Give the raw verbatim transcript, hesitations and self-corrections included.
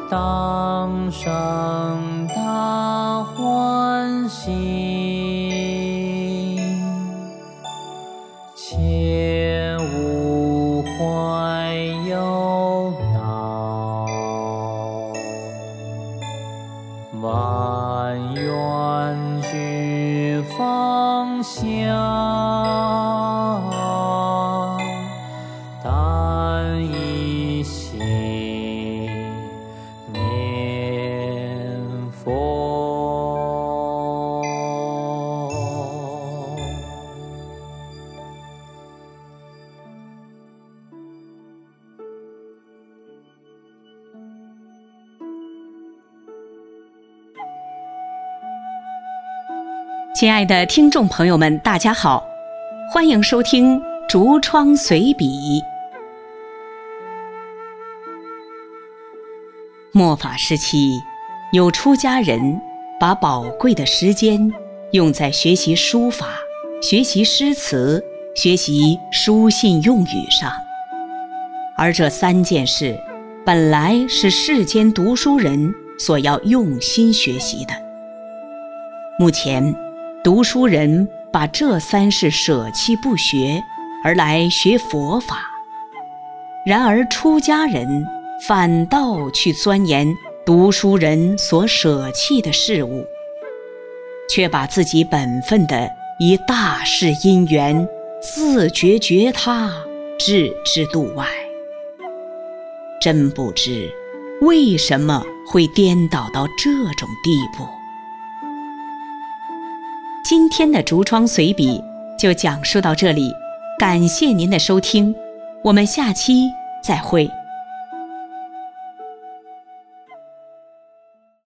当生大欢喜，切勿怀忧恼，万愿俱放下，但以心念佛。 亲爱的听众朋友们，大家好，欢迎收听竹窗随笔。末法时期，有出家人把宝贵的时间用在学习书法、学习诗词、学习书信用语上，而这三件事本来是世间读书人所要用心学习的。目前读书人把这三事舍弃不学，而来学佛法，然而出家人反倒去钻研读书人所舍弃的事物，却把自己本分的以大事因缘自觉觉他置之度外。真不知为什么会颠倒到这种地步。今天的竹窗随笔就讲述到这里，感谢您的收听，我们下期再会。